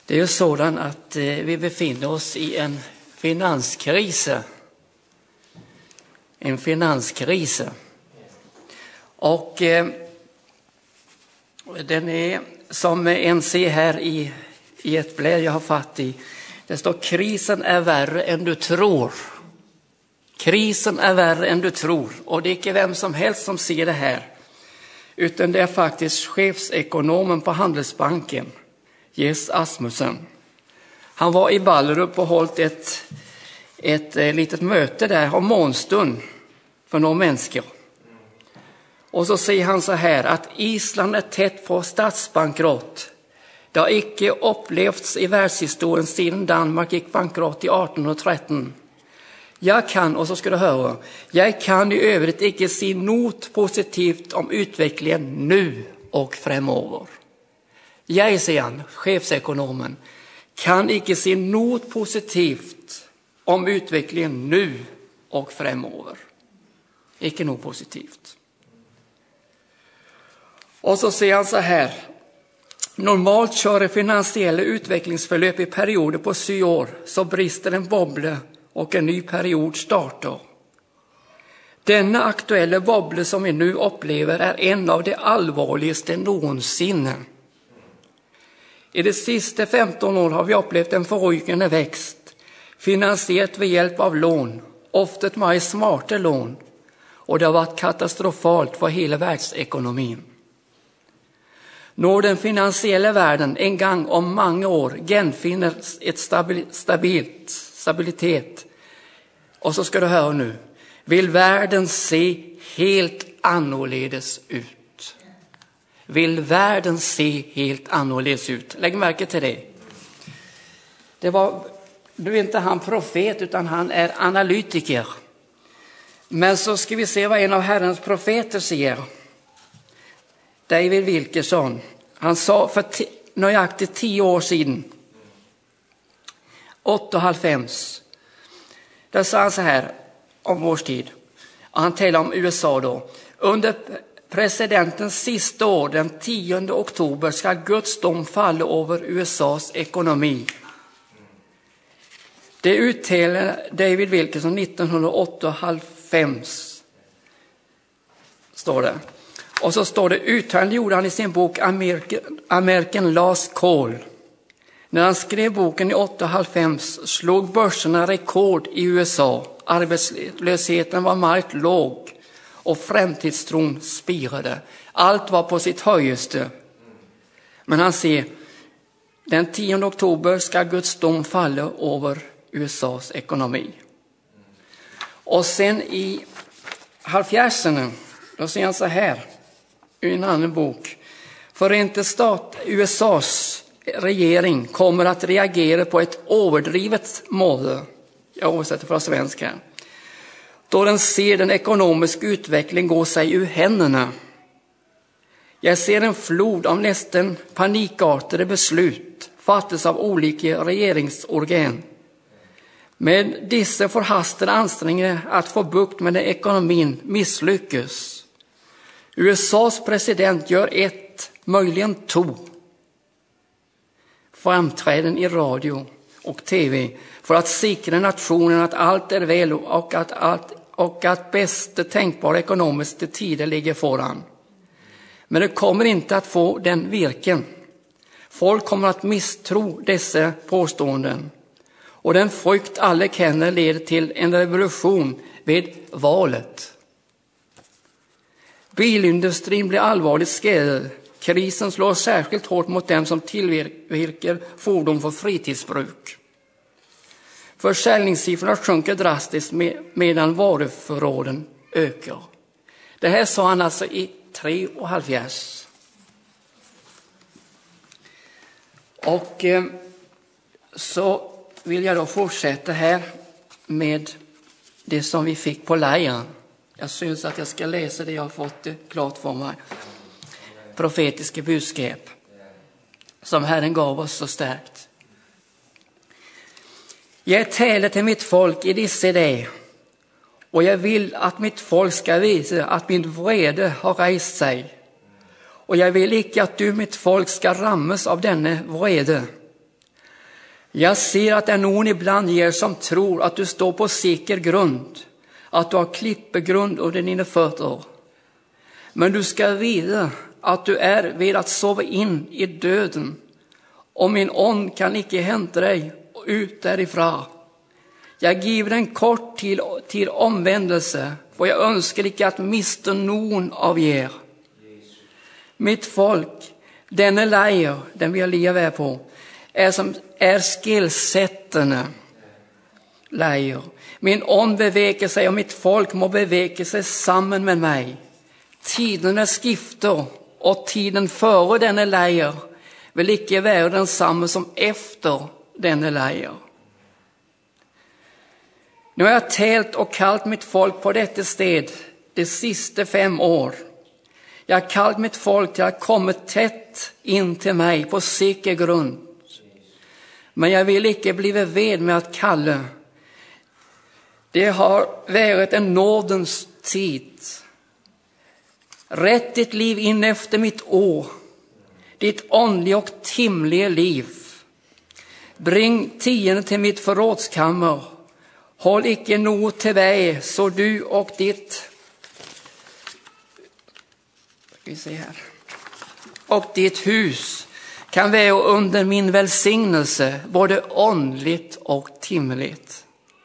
Det är ju sådan att vi befinner oss i en finanskris. En finanskris. Och den är som en ser här i ett blä jag har fatt i. Det står: krisen är värre än du tror. Krisen är värre än du tror. Och det är inte vem som helst som ser det här. Utan det är faktiskt chefsekonomen på Handelsbanken, Jes Asmussen. Han var i Ballerup och hållit ett litet möte där om morgonstund för några människor. Och så säger han så här, att Island är tätt på statsbankrott. Det har icke upplevts i världshistorien sedan Danmark gick bankrott i 1813. Jag kan i övrigt icke se något positivt om utvecklingen nu och framöver. Jag, säger han, chefsekonomen, kan icke se något positivt om utvecklingen nu och framöver. Icke något positivt. Och så säger han så här: normalt kör finansiella utvecklingsförlöp i perioder på 7 år, så brister en boble och en ny period startar. Denna aktuella boble som vi nu upplever är en av de allvarligaste någonsin. I de sista 15 år har vi upplevt en förrykande växt, finansierat med hjälp av lån, ofta med smarta lån, och det har varit katastrofalt för hela världsekonomin. Når den finansiella världen en gång om många år genfinner ett stabilitet, och så ska du höra nu, vill världen se helt annorledes ut. Vill världen se helt annorledes ut. Lägg märke till det. Nu är inte han profet utan han är analytiker. Men så ska vi se vad en av Herrens profeter säger. David Wilkerson. Han sa för nöjaktigt 10 år sedan, 98, där sa han så här om vår tid. Och han talar om USA då. Under presidentens sista år, den 10 oktober, ska Guds dom falla över USAs ekonomi. Det uttalade David Wilkerson 1998, står det. Och så står det, uttalande gjorde han i sin bok American Last Call. När han skrev boken i 98 slog börserna rekord i USA. Arbetslösheten var margt låg och framtidstron spirade. Allt var på sitt högsta. Men han säger, den 10 oktober ska Guds dom falla över USAs ekonomi. Och sen i 70-talet, då säger han så här i en annan bok. USAs regering kommer att reagera på ett överdrivet mål. Jag översätter från svenska. Då den ser den ekonomiska utvecklingen gå sig ur händerna. Jag ser en flod av nästan panikartade beslut fattas av olika regeringsorgan. Med dessa förhastade ansträngningar att få bukt med den ekonomin misslyckas. USAs president gör möjligen 2 framträden i radio och tv för att säkra nationen att allt är väl och att bästa tänkbara ekonomiska tider ligger föran. Men det kommer inte att få den virken. Folk kommer att misstro dessa påståenden. Och den frukt alla känner leder till en revolution vid valet. Bilindustrin blir allvarligt skadad. Krisen slår särskilt hårt mot dem som tillverkar fordon för fritidsbruk. Försäljningssiffrorna sjunker drastiskt medan varuförråden ökar. Det här sa han alltså i 73. Och så vill jag då fortsätta här med det som vi fick på lägren. Jag syns att jag ska läsa det jag har fått klart för mig. Profetiska budskap som Herren gav oss så starkt. Jag talar till mitt folk i dessa dagar, och jag vill att mitt folk ska visa att min vrede har rejst sig. Och jag vill icke att du, mitt folk, ska rammas av denna vrede. Jag ser att det är någon ibland er som tror att du står på säker grund, att du har klippegrund under dina fötter. Men du ska veta att du är vid att sova in i döden, och min ånd kan icke hämta dig ut därifrån. Jag giver en kort till omvändelse, för jag önskar icke att mista någon av er. Mitt folk, denne leir, den vi lever på, är skillsättande leir. Min ånd beveker sig, och mitt folk må beveka sig sammen med mig. Tiderna skifter, och tiden före denne leir vil ikke være den samme som efter denne leir. Nu har jag talt och kallt mitt folk på detta sted de sista 5 år. Jag har kallt mitt folk till att komma tätt in till mig på säker grund. Men jag vill icke bli ved med att kalla. Det har varit en nådens tid. Rätt ditt liv in efter mitt år, ditt åndliga och timliga liv. Bring tionde till mitt förrådskammer. Håll icke något till dig, så du och ditt hus kan vara under min välsignelse, både åndligt och timligt.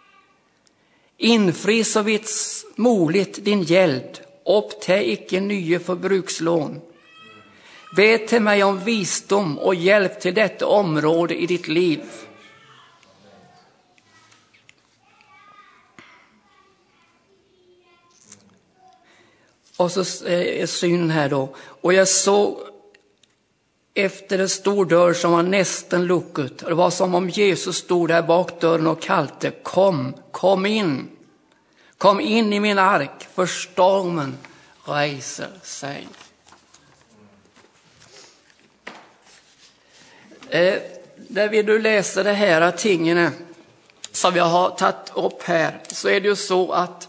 Infri så vitt moligt din gäld, uppta icke nya förbrukslån. Be till mig om visdom och hjälp till detta område i ditt liv. Och så är synen här då. Och jag såg efter en stor dörr som var nästan lucket. Det var som om Jesus stod där bak dörren och kallade: kom in. Kom in i min ark, för stormen reiser sig. Där vi du läser det här tingen som vi har tagit upp här, så är det ju så att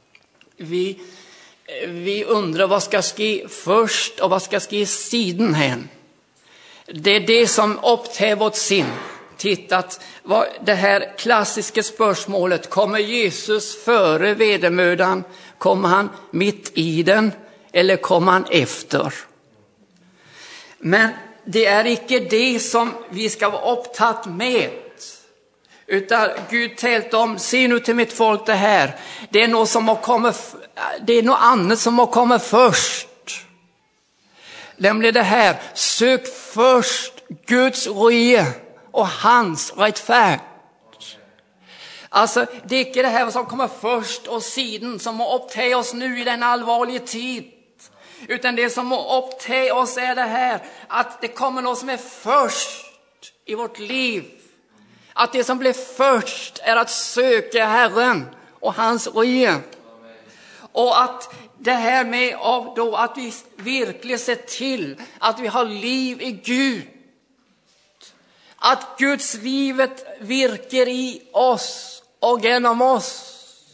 vi undrar vad ska ske först och vad ska ske sidan hen. Det är det som upptar vårt sinn. Tittat vad det här klassiska spörsmålet: kommer Jesus före vedermödan? Kommer han mitt i den? Eller kommer han efter? Men det är icke det som vi ska vara upptatt med. Utan Gud tält om: se nu till mitt folk det här. Det är något som har kommit, det är något annat som har kommit först. Nämligen det här: sök först Guds rike och hans rättfärd. Alltså det är inte det här som kommer först och sidan som har upptagit oss nu i den allvarliga tid. Utan det som har upptagit oss är det här, att det kommer något som är först i vårt liv. Att det som blir först är att söka Herren och hans rike. Och att det här med då att vi verkligen ser till att vi har liv i Gud. Att Guds livet virker i oss och genom oss.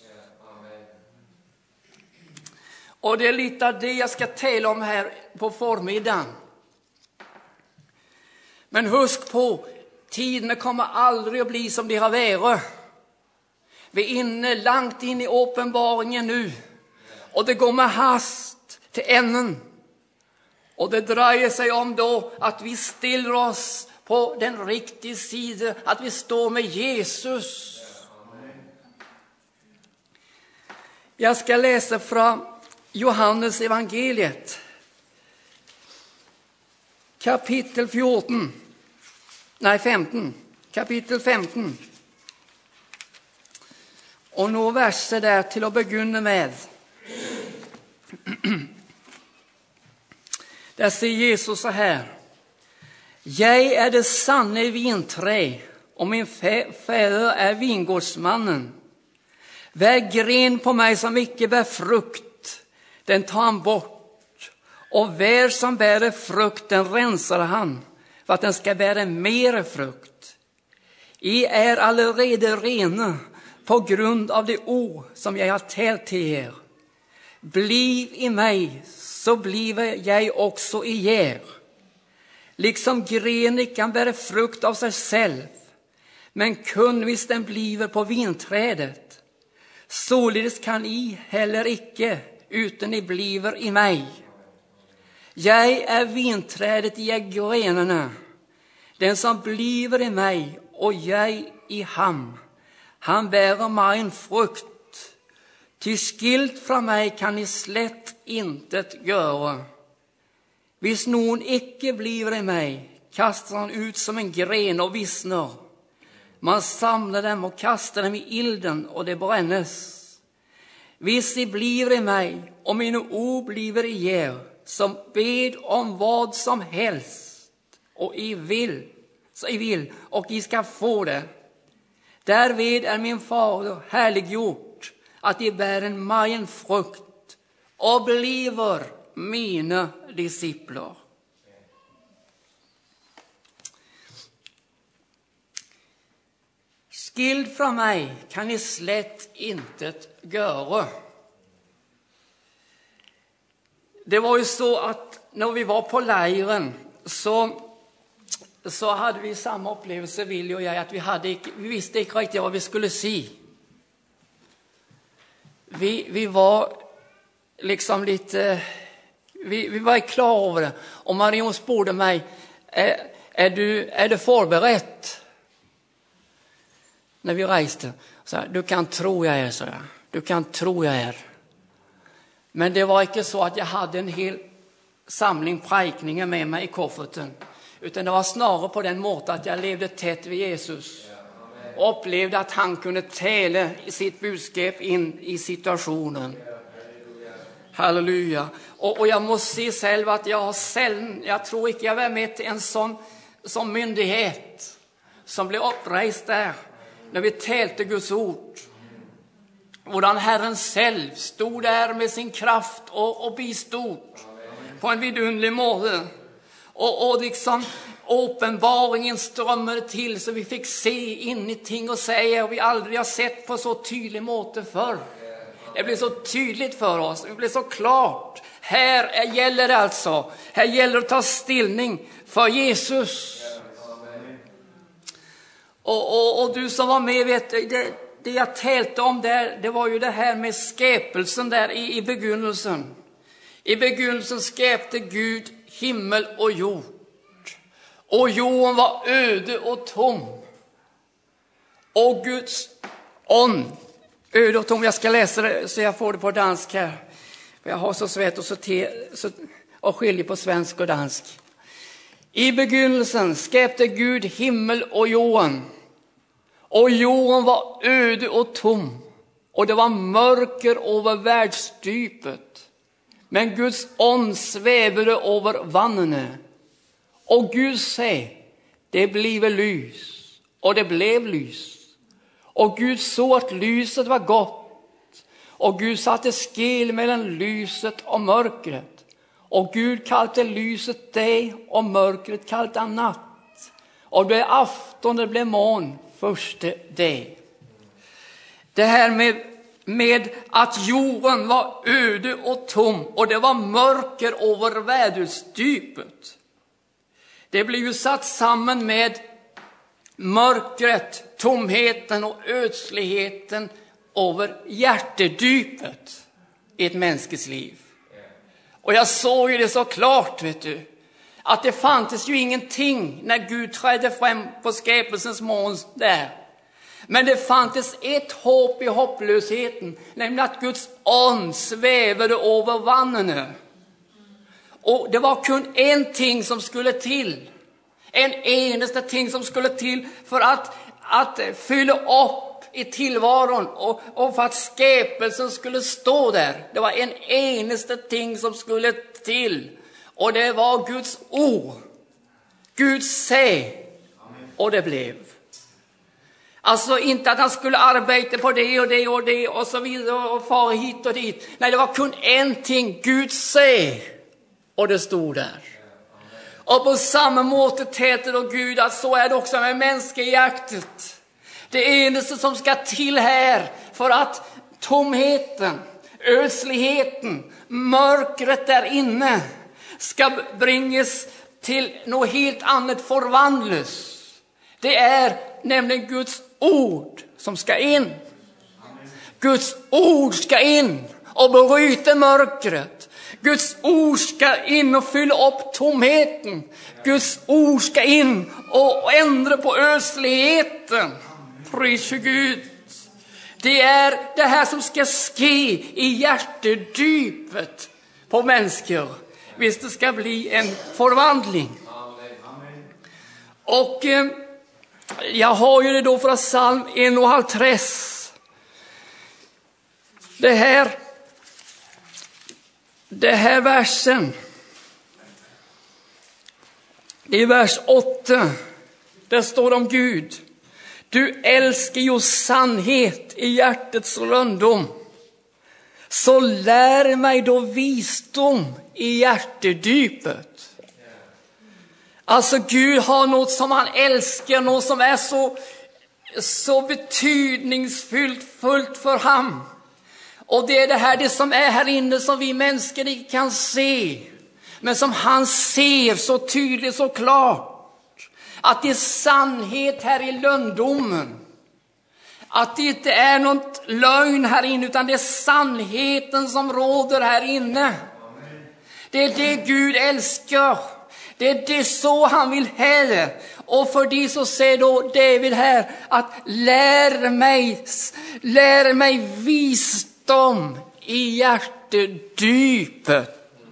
Och det är lite av det jag ska tala om här på förmiddagen. Men husk på, tiden kommer aldrig att bli som det har varit. Vi är inne, långt in i uppenbaringen nu. Och det går med hast till änden. Och det drar sig om då att vi ställer oss på den riktiga sidan, att vi står med Jesus. Jag ska läsa från Johannes evangeliet. Kapitel 15. Kapitel 15. Och några verser där till att begynna med. Där säger Jesus så här: jag är det sanna vinträ, och min fader är vingårdsmannen. Var gren på mig som icke bär frukt, den tar han bort. Och var som bär frukt, den rensar han, för att den ska bära mer frukt. I är allerede rena på grund av det ord som jag har talat till er. Bliv i mig, så bliver jag också i er. Liksom gren kan bära frukt av sig själv, men kun hvis den bliver på vinträdet. Således kan I heller ikke, uten I bliver i mig. Jeg vinträdet, I grenene. Den som bliver i mig, og jeg i ham, han bærer mig en frukt. Ty skilt fra mig kan I slet intet gøre. Hvis nogen ikke bliver i mig, kaster han ut som en gren og visner. Man samler dem og kaster dem i ilden, og det brændes. Hvis I bliver i mig, og mine ord bliver i jer, som bed om hvad som helst, og I vil, og I skal få det. Derved min fader herliggjort, at I bærer mig en frukt, og bliver mine discipler. Skilt fra mig kan I slet intet gøre. Det var jo så at når vi var på lejren, så hade vi samma upplevelse, Willy och jag, att vi visste inte riktigt vad vi skulle si. Vi var liksom lite, vi var klar över det. Och Marion sporde mig, är du förberett? När vi reste. Så du kan tro jag är, så jag. Du kan tro jag är. Men det var inte så att jag hade en hel samling prækninger med mig i kofferten. Utan det var snarare på den måten att jag levde tätt vid Jesus. Och upplevde att han kunde tala i sitt budskap in i situationen. Halleluja. Och jag måste se själv att jag tror inte jag var med till en sån myndighet som blev upprejst där. När vi talte Guds ord. Hvordan Herren selv stod der med sin kraft og bistod på en vidunderlig måte. Og liksom åpenbaringen strømmer til, så vi fikk se inn i ting og säga, og vi aldrig har sett på så tydelig måte før. Det ble så tydligt for oss, det ble så klart. Her gjelder det altså, her gjelder det å ta stilling for Jesus. Og du som var med, vet det jag talte om där, det var ju det här med skapelsen där i begynnelsen. I begynnelsen skapte Gud himmel och jord. Och jorden var öde och tom. Och Guds ånd, öde och tom. Jag ska läsa det så jag får det på dansk här. För jag har så svårt att skilja på svensk och dansk. I begynnelsen skapte Gud himmel och jorden. Och jorden var öde och tom, och det var mörker över världsdypet. Men Guds ånd svävade över vattnen. Och Gud sa, det blev lys, och det blev lys. Och Gud såg att lyset var gott, och Gud satte skil mellan lyset och mörkret. Och Gud kallade lyset dag, och mörkret kallade han natt. Och det blev afton, det blev morgon. Första dag. Det här med att jorden var öde och tom, och det var mörker över världsdypet. Det blev ju satt samman med mörkret, tomheten och ödsligheten över hjärtedypet i ett mänskligt liv. Och jag såg ju det så klart, vet du. Att det fanns ju ingenting när Gud trädde fram på skapelsens morgon där. Men det fanns ett hopp i hopplösheten, nämligen att Guds ånd svävade över vattnen. Och det var kun en ting som skulle till. En enaste ting som skulle till för att fylla upp i tillvaron och för att skapelsen skulle stå där. Det var en enaste ting som skulle till. Och det var Guds ord. Gud säg, och det blev. Alltså inte att han skulle arbeta på det och det och det och så vidare och fara hit och dit. Nej, det var kun en ting. Gud säg, och det stod där. Och på samma måte täter då Gud att så är det också med mänsklighjärtat. Det enaste som ska till här för att tomheten, ödsligheten, mörkret där inne ska bringas till något helt annat förvandlas. Det är nämligen Guds ord som ska in. Guds ord ska in och bryta mörkret. Guds ord ska in och fylla upp tomheten. Guds ord ska in och ändra på ösligheten. Pris Gud. Det är det här som ska ske i hjärtedjupet på människor. Visst det ska bli en förvandling. Och jag har ju det då från psalm 1:3. Det här versen. Det är vers 8. Där står om Gud. Du älskar ju sannhet i hjärtets lönndom. Så lär mig då visdom i hjärtedjupet. Alltså Gud har något som han älskar, något som är så betydningsfullt för ham. Och det är det som är här inne som vi människor inte kan se. Men som han ser så tydligt, så klart. Att det är sannhet här i lönndomen. Att det inte är något lögn här inne, utan det är sannheten som råder här inne. Det är det Gud älskar. Det är det så han vill ha. Och för det så säger då David här att lär mig visdom i hjärtedjupet.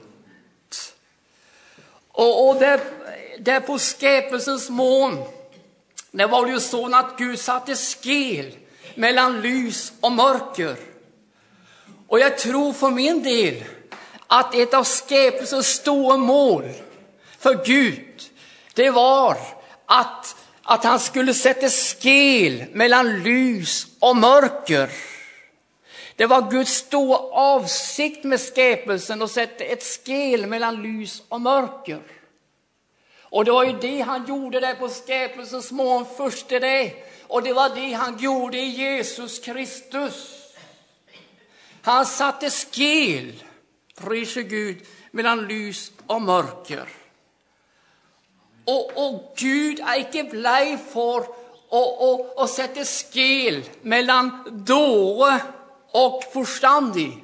Och där på skapelsens mån, det var ju så att Gud satte skel mellan lys och mörker. Och jag tror för min del att ett av skapelsens stora mål för Gud, det var att han skulle sätta skel mellan lys och mörker. Det var Guds stora avsikt med skapelsen att sätta ett skel mellan lys och mörker. Och det var ju det han gjorde där på skapelsens morgon första dag. Och det var det han gjorde i Jesus Kristus. Han satte skel, pris Gud, mellan lys och mörker. Och Gud är inte blij för att sätta skel mellan dåre och förstandig.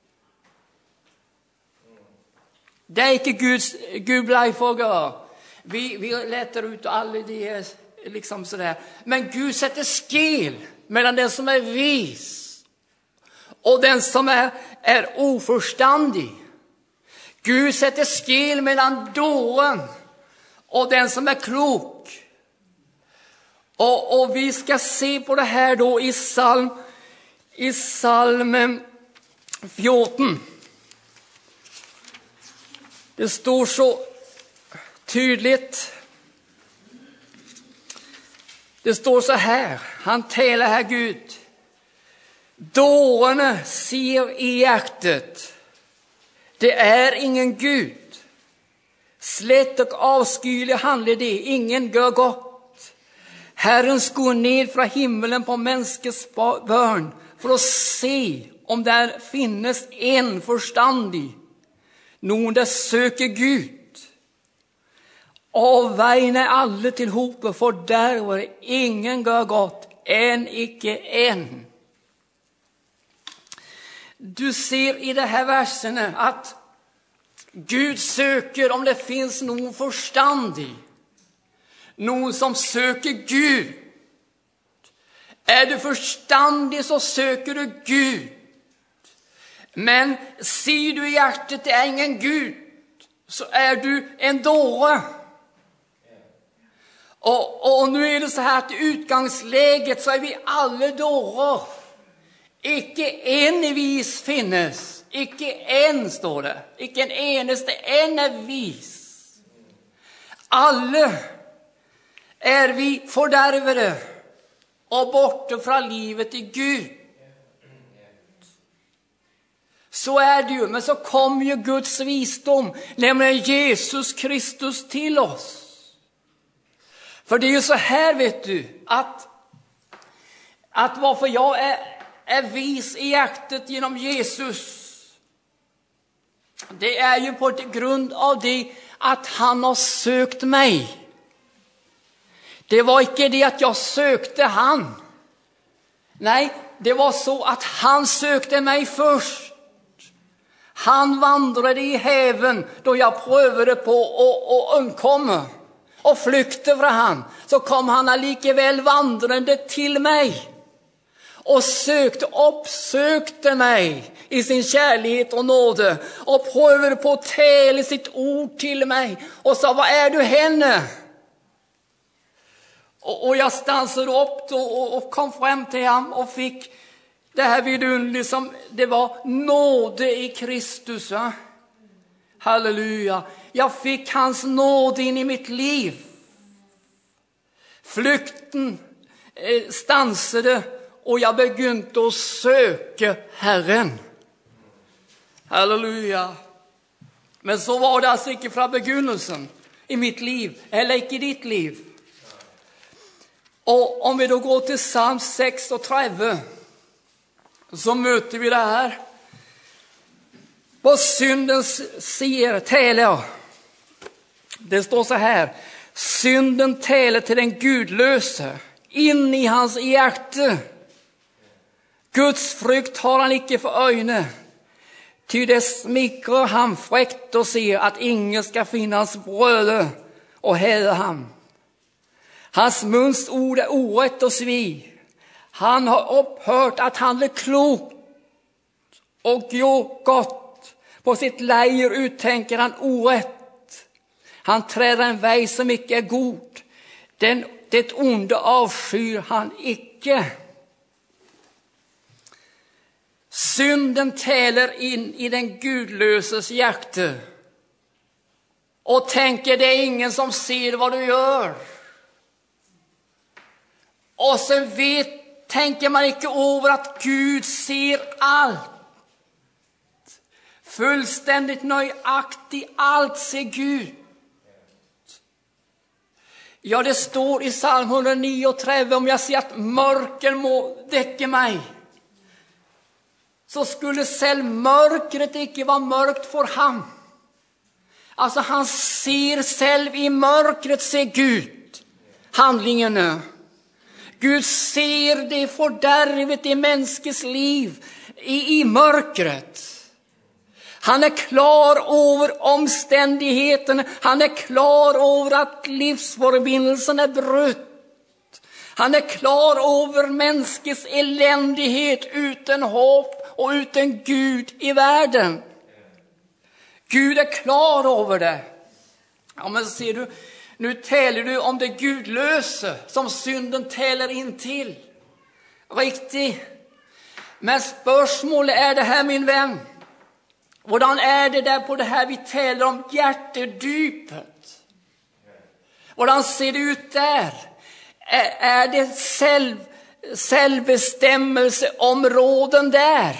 Det är inte Gud blij för att göra. Vi letar ut alla det liksom sådär. Men Gud sätter skel mellan den som är vis och den som är oförstandig. Gud sätter skel mellan dåren och den som är klok. Och vi ska se på det här då i psalm 14. Det står så tydligt. Det står så här. Han talar här Gud. Dårarna ser i hjärtat. Det är ingen Gud. Slätt och avskylig handlar det. Ingen gör gott. Herren skor ned från himmelen på människors börn för att se om där finnes en förstandig. Någon där söker Gud. Avvägna alla till hopa, för där var det ingen gör gott, än icke en. Du ser i det här versen att Gud söker om det finns någon förstandig. Någon som söker Gud. Är du förstandig så söker du Gud. Men ser du i hjärtat det är ingen Gud, så är du en dåre. Och nu är det så här att i utgångsläget så är vi alla dårar. Icke en vis finnes. Icke en står det. Icke en enaste en är vis. Alla är vi fördärvade och borta från livet i Gud. Så är det ju. Men så kom ju Guds visdom, nämligen Jesus Kristus, till oss. För det är ju så här, vet du, att varför jag är vis i hjärtat genom Jesus, det är ju på grund av det att han har sökt mig. Det var inte det att jag sökte han. Nej, det var så att han sökte mig först. Han vandrade i häven då jag prövade på att undkomma och flykte från han. Så kom han allikevel vandrande till mig och uppsökte mig i sin kärlighet och nåde och prövade på att tala sitt ord till mig och sa, vad är du henne? Och jag stansade upp och kom fram till honom och fick det här vidunderliga som det var nåde i Kristus. Va? Halleluja. Jag fick hans nåde in i mitt liv. Flykten stansade och jag begynte att söka Herren. Halleluja. Men så var det alltså inte från begynnelsen i mitt liv eller inte i ditt liv. Och om vi då går till Psalm 36 så möter vi det här. På syndens sida talar jag. Det står så här. Synden talar till den gudlöse in i hans hjärta. Guds frykt har han icke för ögonen. Ty det smickrar han fräckt och ser att ingen ska finnas bröde och häda han. Hans muns ord är orätt och svi. Han har upphört att handla klokt och gjort gott. På sitt lejer uttänker han orätt. Han träder en väg som icke är god. Det onda avskyr han icke. Synden täler in i den gudlöses hjärta och tänker det är ingen som ser vad du gör. Och så tänker man inte över att Gud ser allt. Fullständigt nöjaktigt allt ser Gud. Ja, det står i Psalm 139 om jag ser att mörker må täcka mig. Så skulle själv mörkret icke vara mörkt för han. Alltså han ser själv i mörkret, ser Gud handlingarna. Gud ser det fördärvet i människors liv i mörkret. Han är klar över omständigheterna. Han är klar över att livsförbindelsen är brött. Han är klar över människors eländighet utan hopp och utan Gud i världen. Gud är klar över det. Ja, men ser du, nu talar du om det gudlösa som synden talar in till. Riktigt. Men spörsmålet är det här, min vän. Hvordan är det där på det här vi talar om hjärtedypet? Hvordan ser det ut där? Är det självbestämmelseområden där?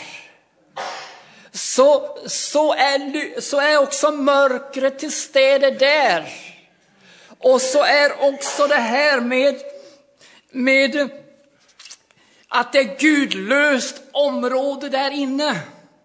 Så är också mörkret till stede där. Och så är också det här med att det är gudlöst område där inne.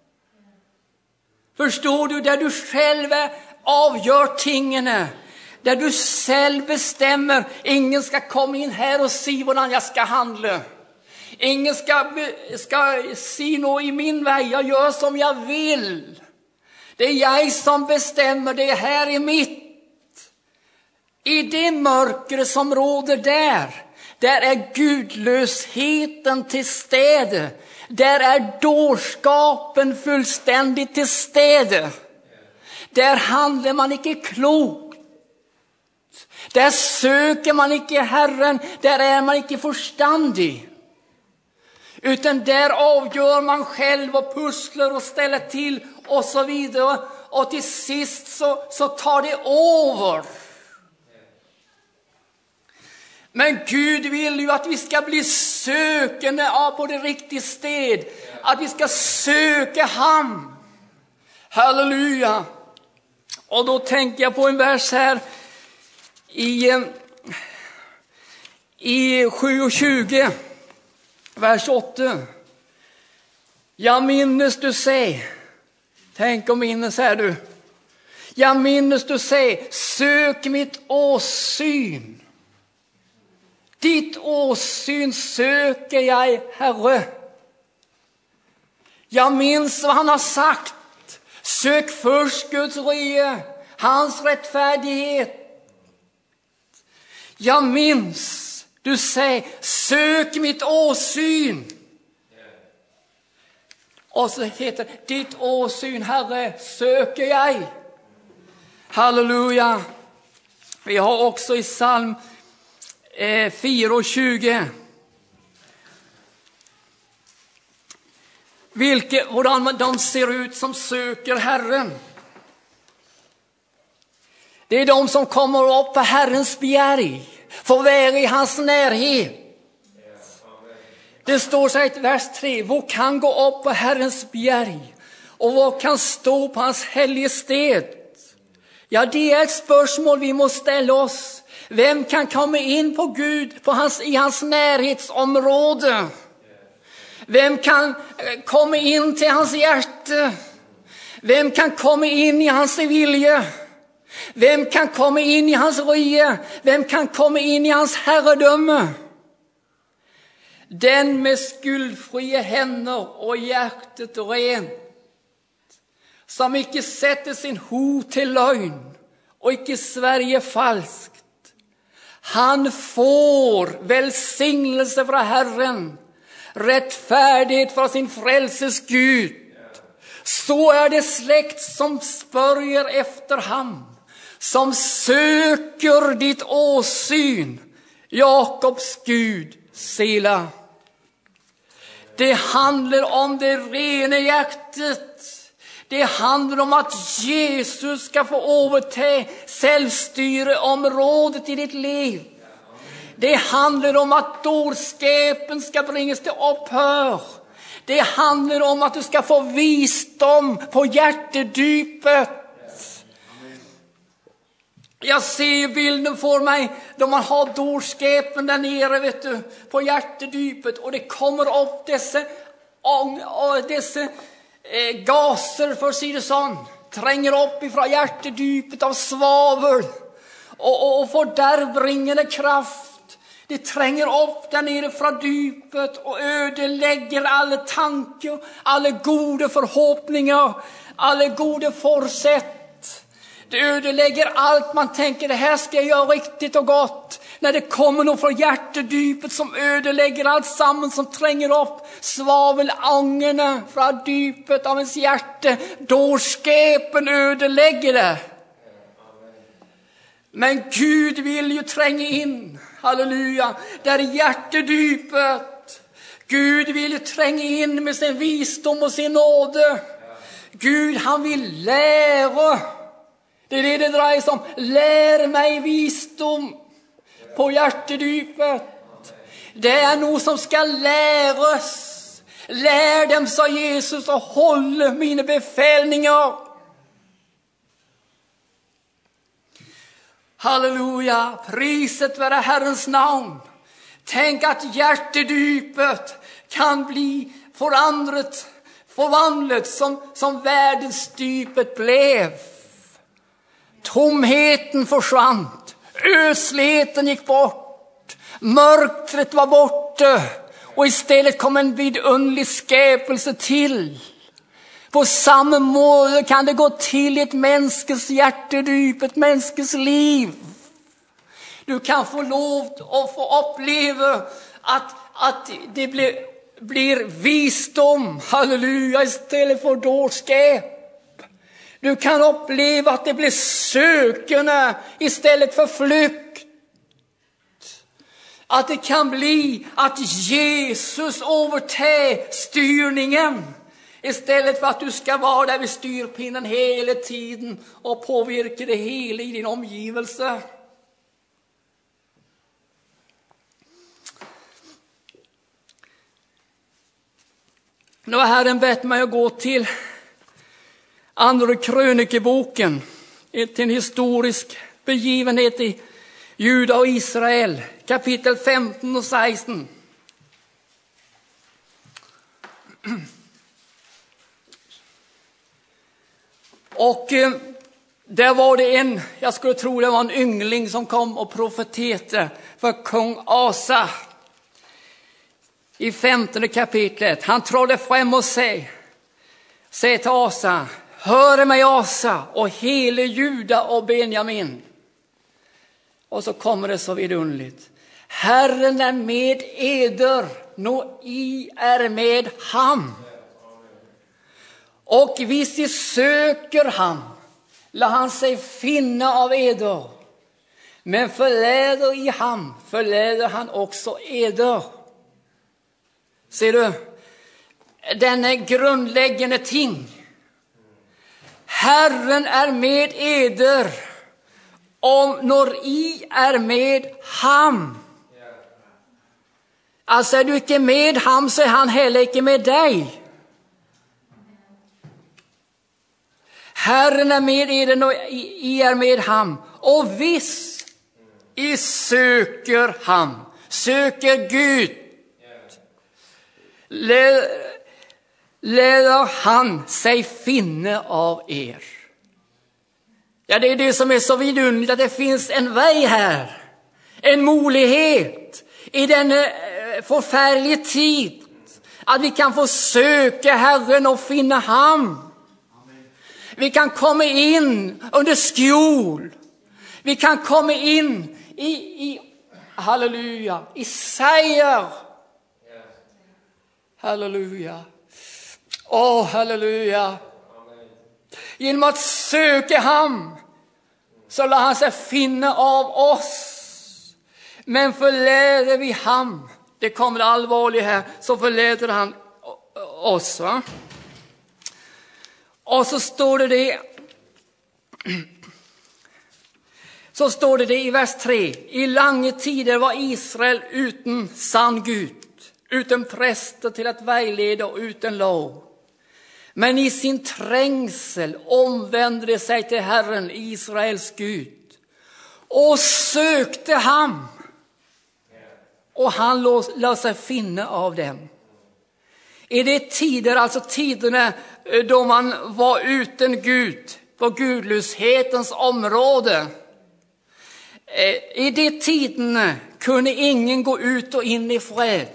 Förstår du? Där du själv avgör tingen. Där du själv bestämmer. Ingen ska komma in här och se hvordan jag ska handla. Ingen ska se något i min väg. Jag gör som jag vill. Det är jag som bestämmer. Det här är mitt. I det mörker som råder där är gudlösheten till stede. Där är dårskapen fullständigt till stede. Där handlar man inte klokt. Där söker man inte Herren. Där är man inte förstandig. Utan där avgör man själv och pusslar och ställer till och så vidare. Och till sist så tar det över. Men Gud vill ju att vi ska bli sökande på det riktiga sted. Att vi ska söka han. Halleluja. Och då tänker jag på en vers här i 7:20. Vers 8. Jag minnes du säg. Tänk om minnes här du. Jag minnes du säg. Sök mitt åsyn. Ditt åsyn söker jag, Herre. Jag minns vad han har sagt. Sök först Guds rike, hans rättfärdighet. Jag minns, du säger, sök mitt åsyn. Och så heter det, ditt åsyn, Herre, söker jag. Halleluja. Vi har också i psalm 4:20. Hvordan de ser ut som söker Herren. Det är de som kommer upp på Herrens berg, får vara i hans närhet. Det står så i vers 3, hvor kan gå upp på Herrens berg, och hvor kan stå på hans hellige sted? Ja, det är ett spörsmål vi måste ställa oss. Vem kan komma in på Gud i hans närhetsområde? Vem kan komma in till hans hjärta? Vem kan komma in i hans vilja? Vem kan komma in i hans rike? Vem kan komma in i hans herredöme? Den med skuldfria händer och hjärtat rent, som icke sätter sin hot till lögn och icke svärjer falskt. Han får välsignelse från Herren, rättfärdighet från sin frälses Gud. Så är det släkt som spörjer efter ham, som söker ditt åsyn, Jakobs Gud, Sela. Det handlar om det rena hjärtat. Det handlar om att Jesus ska få överta självstyreområdet i ditt liv. Det handlar om att dårskapen ska bringas till upphör. Det handlar om att du ska få visdom på hjärtedypet. Jag ser bilden för mig då man har dårskapen där nere, vet du, på hjärtedypet, och det kommer upp dessa gaser, för att säga det sån, tränger upp ifrån hjärtedypet av svavel och får där bringande kraft. Det tränger upp där nere från dypet och ödelägger alla tankar, alla goda förhoppningar, alla goda försätt. Det ödelägger allt man tänker, det här ska jag göra riktigt och gott. När det kommer något från hjärtedypet som ödelägger allt samman, som tränger upp svavelångorna från dypet av ens hjärta, dårskapen ödelägger det. Men Gud vill ju tränga in, halleluja, där hjärtedypet. Gud vill ju tränga in med sin visdom och sin nåde. Gud, han vill lära. Det är det drar sig om. Lär mig visdom på hjärtedypet. Det är nog som ska läras. Lär dem, sa Jesus, och håll mina befälningar. Halleluja, priset vare Herrens namn. Tänk att hjärtedypet kan bli förvandlat som världens dypet blev. Tomheten försvann, ösligheten gick bort, mörkret var borta, och istället kom en vidunderlig skapelse till. På samma måte kan det gå till ett mänskes hjärtedyp, ett mänskes liv. Du kan få lov att få uppleva att det blir visdom, halleluja, istället för dårskap. Du kan uppleva att det blir sökande istället för flykt. Att det kan bli att Jesus övertar styrningen, istället för att du ska vara där vid styrpinnen hela tiden och påverka det hela i din omgivelse. Nu har Herren bett mig att gå till Andra krönikeboken, till en historisk begivenhet i Juda och Israel, kapitel 15 och 16. Och Där var det jag skulle tro det var en yngling som kom och profeterade för kung Asa. I 15 kapitlet. Han trådde fram och säger till Asa: hör mig Asa och hela Juda och Benjamin. Och så kommer det så vidunderligt. Herren är med eder, nå I är med ham. Och hvis I söker ham, la han sig finna av eder. Men förleder I ham, förleder han också eder. Ser du? Denna grundläggande ting. Herren är med eder, om når I är med ham. Alltså är du inte med ham, så är han heller inte med dig. Herren är med eder, och I är med ham. Och visst I söker ham, söker Gud, leder han sig finna av er. Ja, det är det som är så vidunderligt, att det finns en väg här. En möjlighet i den förfärliga tid. Att vi kan få söka Herren och finna ham. Vi kan komma in under skjul. Vi kan komma in i halleluja, i seger. Halleluja. Halleluja. Genom att söka ham, så lär han sig finna av oss. Men förleder vi ham, det kommer det allvarliga här, så förleder han oss. Va? Och så står det i vers 3. I långa tider var Israel utan sann Gud, utan präster till att vägleda och utan lov. Men i sin trängsel omvände de sig till Herren, Israels Gud, och sökte ham. Och han lät sig finna av dem. I det tider, alltså tiderna då man var utan Gud, på gudlöshetens område. I de tiderna kunde ingen gå ut och in i fred.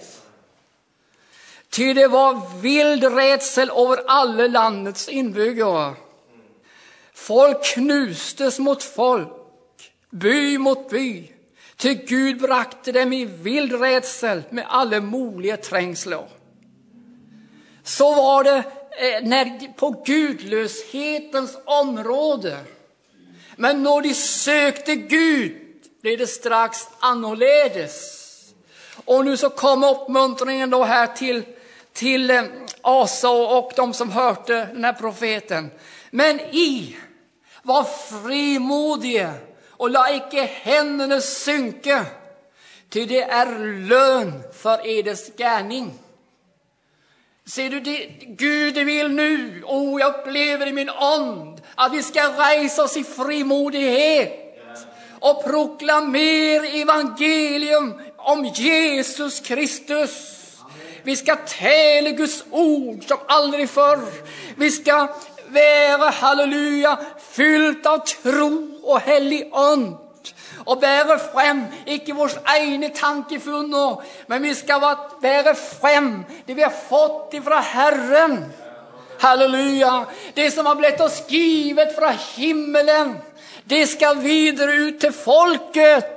Ty det var vild rädsel över alla landets inbyggare. Folk knustes mot folk, by mot by. Ty Gud brakte dem i vild rädsel med alla möjliga trängslar. Så var det på gudlöshetens område. Men när de sökte Gud blev det strax annorledes. Och nu så kommer uppmuntringen då här till Asa och de som hörde den här profeten. Men I var frimodiga och la icke händerna synka, ty det är lön för eders gärning. Ser du det? Gud vill nu, jag upplever i min and, att vi ska resa oss i frimodighet och proklamera evangelium om Jesus Kristus. Vi ska tala Guds ord som aldrig förr. Vi ska vara, halleluja, fyllt av tro och helig and. Och bära fram, icke vårs egna tankefunner, men vi ska bära fram det vi har fått ifrån Herren. Halleluja. Det som har blivit oss givet från himmelen, det ska vidare ut till folket.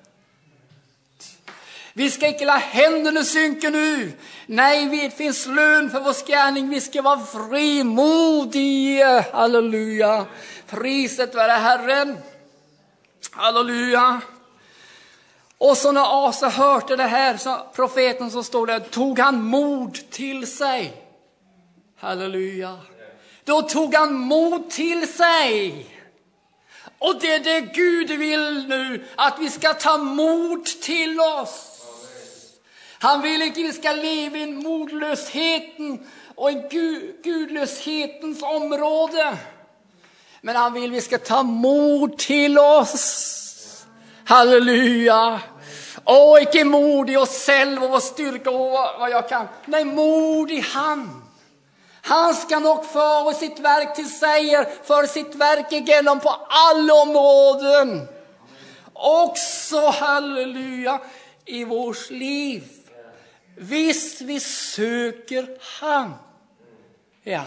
Vi ska inte la händerna synka nu. Nej, det finns lön för vår gärning. Vi ska vara frimodiga. Halleluja. Priset vare Herren. Halleluja. Och så när Asa hörde det här, så profeten som står där, tog han mod till sig. Halleluja. Då tog han mod till sig. Och det är det Gud vill nu, att vi ska ta mod till oss. Han vill inte att vi ska leva i modlösheten och en gudlöshetens område. Men han vill att vi ska ta mod till oss. Halleluja. Icke mod i oss själva och vår styrka och vad jag kan. Nej, mod i han. Han ska nog föra sitt verk till seger, för sitt verk igenom på alla områden. Också, halleluja, i vårt liv. Visst vi söker han. Ja.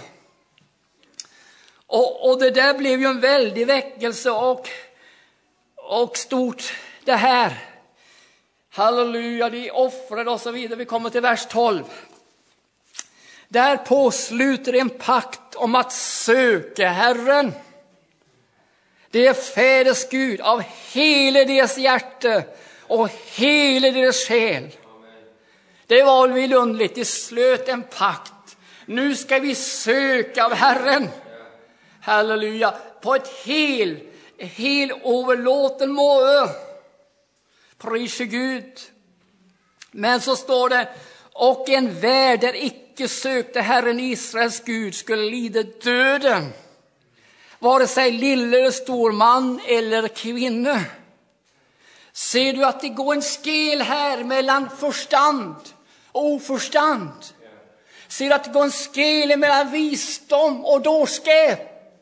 Och det där blev ju en väldig väckelse och stort det här. Halleluja, de offrade och så vidare. Vi kommer till vers 12. Där påsluter en pakt om att söka Herren. Det är fäders Gud av hela deras hjärta och hela deras själ. Det var vidunderligt. De slöt en pakt. Nu ska vi söka av Herren. Halleluja. På ett hel överlåten måte. Pris Gud. Men så står det, och en värld där icke sökte Herren Israels Gud skulle lida döden. Vare sig lille eller stor man eller kvinna. Ser du att det går en skel här mellan förstand och oförstand? Ser du att det går en skel mellan visdom och dårskap?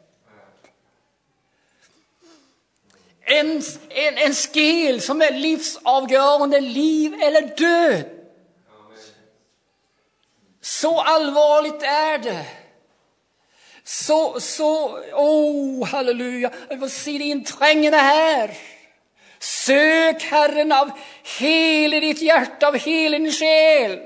En skel som är livsavgörande, liv eller död. Så allvarligt är det. Halleluja. Jag får se det inträngande här. Sök Herren av hela ditt hjärta, av hela din själ.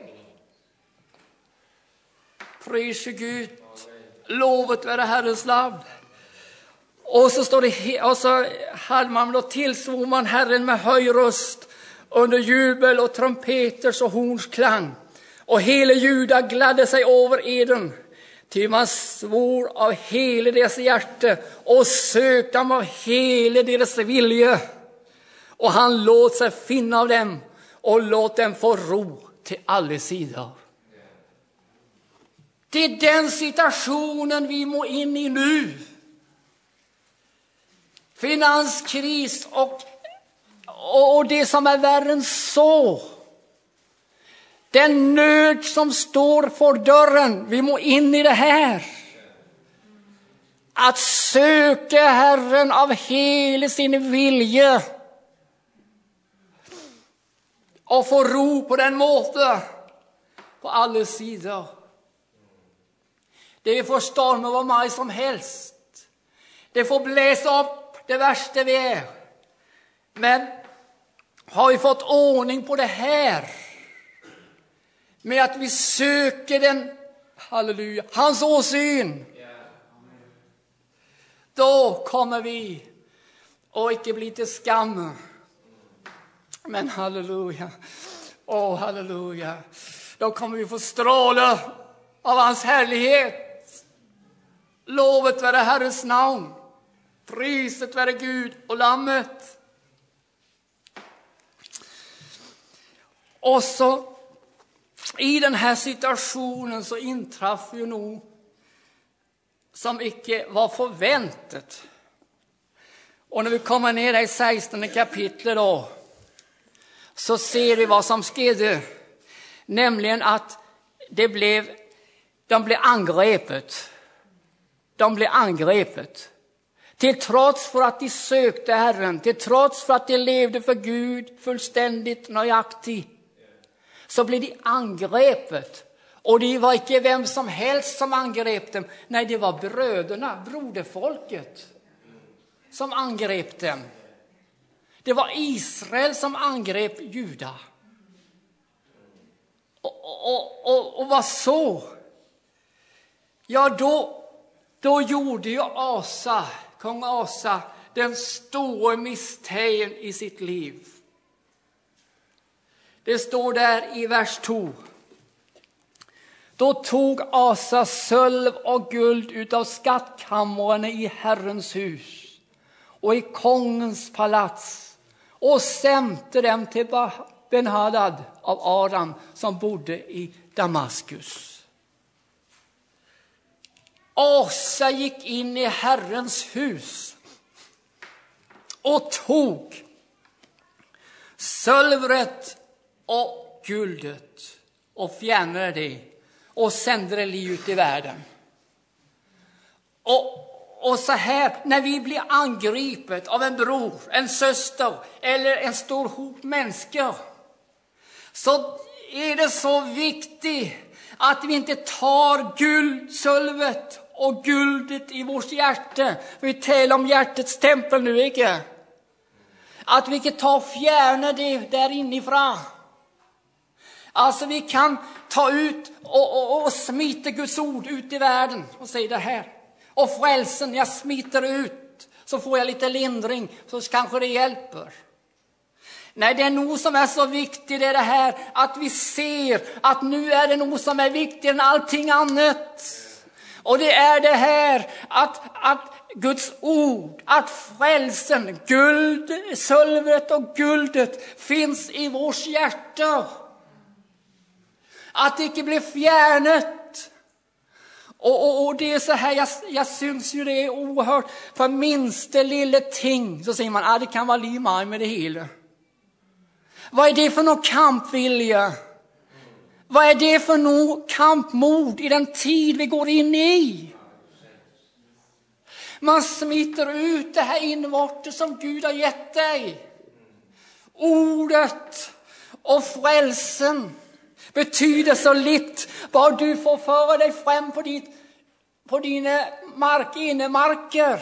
Pris Gud. Lovet vare Herrens namn. Och så står det, och så hade man då tillsvor man Herren med hög röst under jubel och trumpeters och horns klang. Och hela Juda gladde sig över eden, till man svor av hela deras hjärta och sökte dem av hela deras vilja. Och han låt sig finna av dem och låt dem få ro till alla sidor. Det är den situationen vi må in i nu. Finanskris och det som är värre än så. Den nöd som står för dörren, vi må in i det här. Att söka Herren av hela sin vilja. Och få ro på den måten på alla sidor. Det får storma vad mig som helst. Det får bläsa upp det värsta vi är. Men har vi fått ordning på det här, med att vi söker den, halleluja, hans åsyn, då kommer vi och inte bli till skam. Men halleluja, halleluja, då kommer vi få stråla av hans härlighet. Lovet vare Herrens namn. Priset vare Gud och lammet. Och så i den här situationen så intraff ju nog som icke var förväntat. Och när vi kommer ner i 16 kapitlet då, så ser vi vad som skedde. Nämligen att de blev angrepet. De blev angrepet. Till trots för att de sökte Herren, till trots för att de levde för Gud fullständigt nöjaktigt, så blev de angrepet. Och det var inte vem som helst som angrep dem. Nej, det var bröderna, broderfolket, som angrep dem. Det var Israel som angrep Juda. Och vad så? Ja, då gjorde ju kung Asa, den stora misstagen i sitt liv. Det står där i vers 2. Då tog Asa sölv och guld utav skattkammarna i Herrens hus och i kongens palats och sämte dem till Ben-Hadad av Aram som bodde i Damaskus. Asa gick in i Herrens hus och tog sölvret och guldet och fjärnade det och sände det ut i världen. Och så här, när vi blir angripet av en bror, en syster eller en stor hop människor, så är det så viktigt att vi inte tar sölvet och guldet i vårt hjärta. Vi talar om hjärtats tempel nu, inte? Att vi inte tar fjärna det där inifrån. Alltså vi kan ta ut och smita Guds ord ut i världen och säga det här. Och frälsen, jag smiter ut så får jag lite lindring, så kanske det hjälper. Nej, det är nog som är så viktigt, det är det här att vi ser att nu är det nog som är viktigare än allting annat. Och det är det här att Guds ord, att frälsen, sölvet och guldet finns i vårt hjärta. Att det inte blir fjärnet. Och det är så här, jag syns ju det är oerhört. För minsta lilla ting så säger man, det kan vara limar med det hela. Vad är det för någon kampvilja? Vad är det för någon kampmod i den tid vi går in i? Man smiter ut det här invorte som Gud har gett dig. Ordet och frälsen betyder så lite. Bara du får föra dig fram på dina innemarker.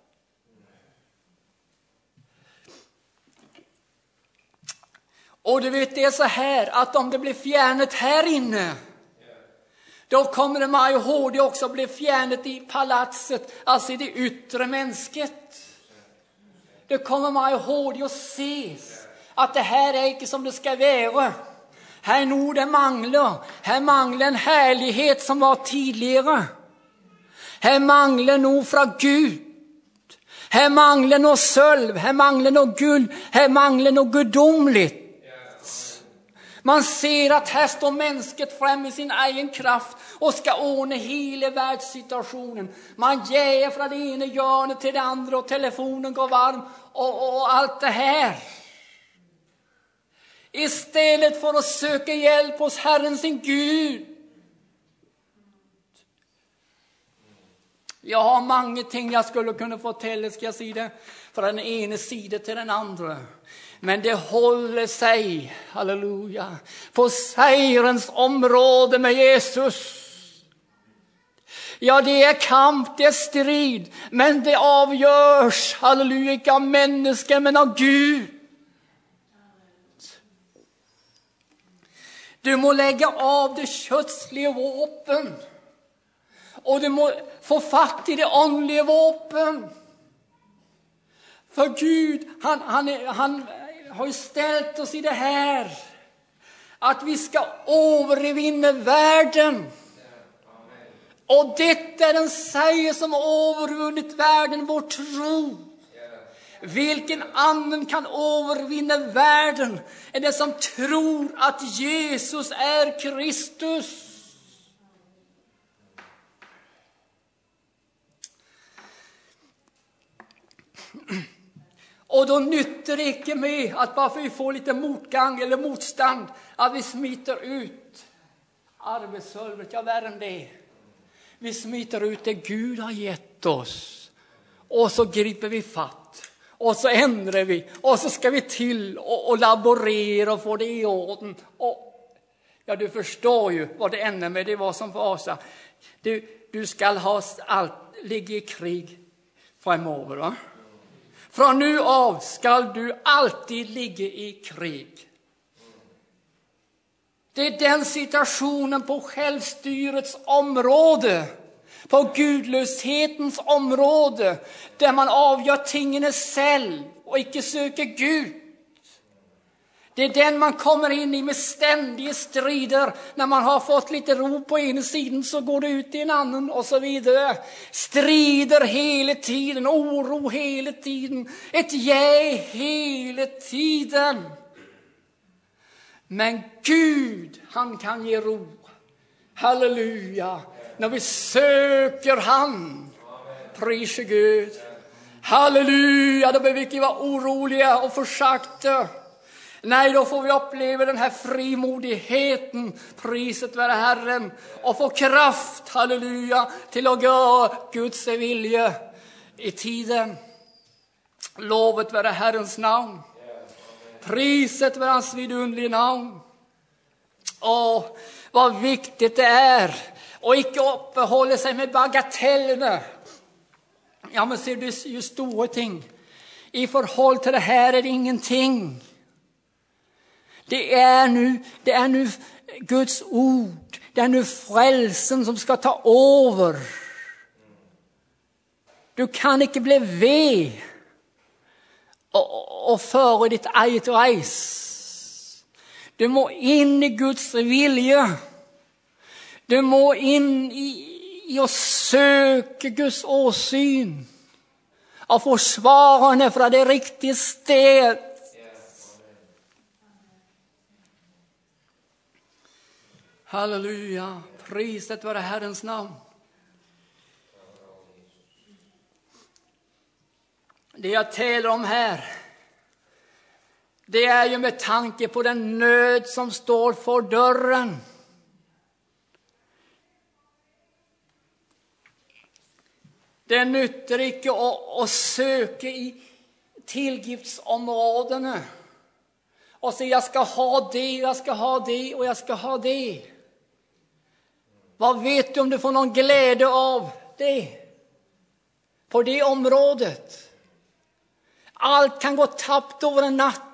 Och du vet, det är så här att om det blir fjärnet här inne, då kommer det man ihåg det också blir fjärnet i palatset, alltså i det yttre mänskligt. Då kommer man ihåg det och ses att det här är inte som det ska vara. Här nog det manglar. Här manglar en härlighet som var tidigare. Här manglar nog från Gud. Här manglar något sölv. Här manglar något guld. Här manglar något gudomligt. Man ser att här står mänskligt fram i sin egen kraft och ska ordna hela världssituationen. Man ger från det ena hjörnet till det andra och telefonen går varm och allt det här. Istället för att söka hjälp hos Herren sin Gud. Jag har många ting jag skulle kunna fortälla, ska jag säga det, från den ena sidan till den andra. Men det håller sig, halleluja, på segerns område med Jesus. Ja, det är kamp, det är strid, men det avgörs, halleluja, inte av människor men av Gud. Du må lägga av det kötsliga vapen. Och du må få fatt i det andliga vapen. För Gud, han har ju ställt oss i det här. Att vi ska övervinna världen. Och detta är den säger som övervunnit världen, vår tro. Vilken annan kan övervinna världen än den som tror att Jesus är Kristus? Och då nytter det inte med att bara för vi får lite motgång eller motstånd att vi smiter ut arbetssölvet, ja värre än det. Vi smiter ut det Gud har gett oss. Och så griper vi fatt. Och så ändrar vi. Och så ska vi till och laborera och få det i orden. Och, ja, du förstår ju vad det ändrar med. Det var som Vasa. Du ska ha allt, ligga i krig framöver, va? Från nu av ska du alltid ligga i krig. Det är den situationen på självstyrets område, på gudlöshetens område, där man avgör tingen själv och icke söker Gud. Det är den man kommer in i med ständiga strider. När man har fått lite ro på ena sidan så går det ut i en annan och så vidare. Strider hela tiden, oro hela tiden, ett hela tiden. Men Gud, han kan ge ro. Halleluja. När vi söker han. Pris Gud. Halleluja, då behöver vi inte vara oroliga och försakta. Nej, då får vi uppleva den här frimodigheten, priset vare Herren, och få kraft, halleluja, till att göra Guds vilja i tiden. Lovet vare Herrens namn. Priset vare hans vidunderliga namn. Åh, vad viktigt det är och icke uppehålla sig med bagatellerna. Ja, men ser du ju stora ting. I förhåll till det här är det ingenting. Det är nu Guds ord. Det är nu frälsen som ska ta över. Du kan inte bli ved och före ditt eget reis. Du må in i Guds vilja. Du må in i att söka Guds åsyn. Och få svarene fra det riktige sted. Halleluja, priset vare Herrens namn. Det jag talar om här, det är ju med tanke på den nöd som står för dörren. Det nytter ikke å søke i tilgiftsområdene og si jeg skal ha det, jeg skal ha det og jeg skal ha det. Vad vet du om du får någon glädje av det? På det området. Allt kan gå tappt över en natt.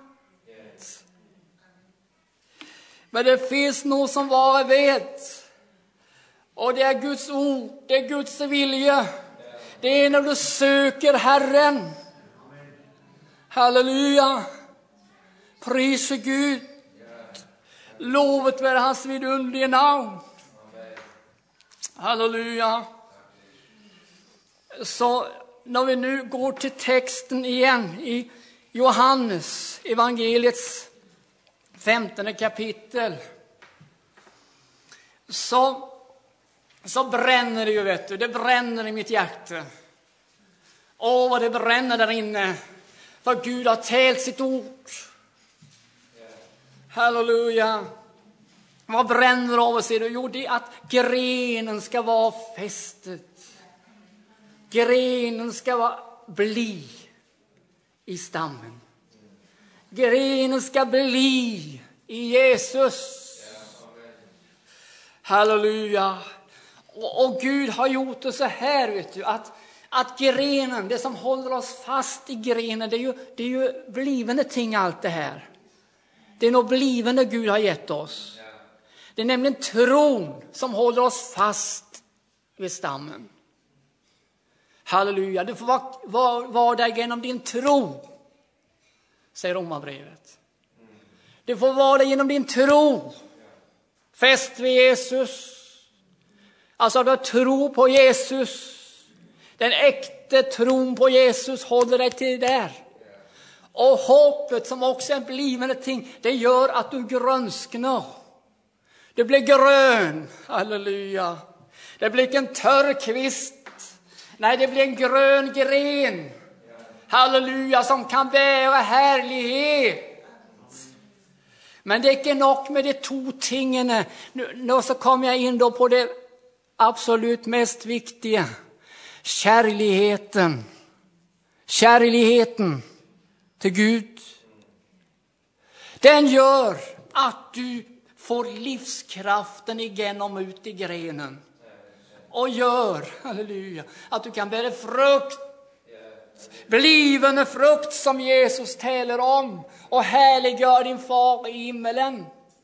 Men det finns något som var vet. Och det är Guds ord, det är Guds vilja. Det är när du söker Herren. Halleluja. Pris Gud. Lovet vare hans vidunderliga namn. Halleluja. Så när vi nu går till texten igen i Johannes evangeliets 15 kapitel. Så bränner det ju, vet du. Det bränner i mitt hjärta. Åh, vad det bränner där inne. För Gud har talat sitt ord. Halleluja. Vad bränner av oss? Jo, det är att grenen ska vara fästet. Grenen ska bli i stammen. Grenen ska bli i Jesus. Halleluja. Och Gud har gjort det så här, vet du, att grenen, det som håller oss fast i grenen, det är ju blivande ting allt det här. Det är nog blivande Gud har gett oss. Det är nämligen tron som håller oss fast vid stammen. Halleluja, du får vara där genom din tro, säger Romarbrevet. Du får vara där genom din tro. Fäst vid Jesus. Alltså du tro på Jesus. Den äkta tron på Jesus håller dig till där. Och hoppet som också är en blivande ting, det gör att du grönsknar. Du blir grön. Halleluja. Det blir inte en törr kvist. Nej, det blir en grön gren. Halleluja, som kan bära härlighet. Men det är inte nog med de två tingen. Nu så kommer jag in då på det absolut mest viktiga. Kärligheten. Kärligheten till Gud. Den gör att du får livskraften igenom ut i grenen. Och gör, halleluja, att du kan bära frukt. Blivande frukt som Jesus talar om. Och härliggör din far i himmelen.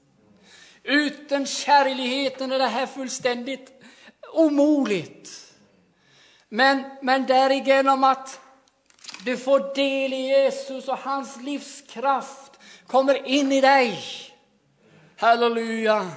Utan kärligheten är det här fullständigt omöjligt. Men därigenom att du får del i Jesus och hans livskraft kommer in i dig. Halleluja.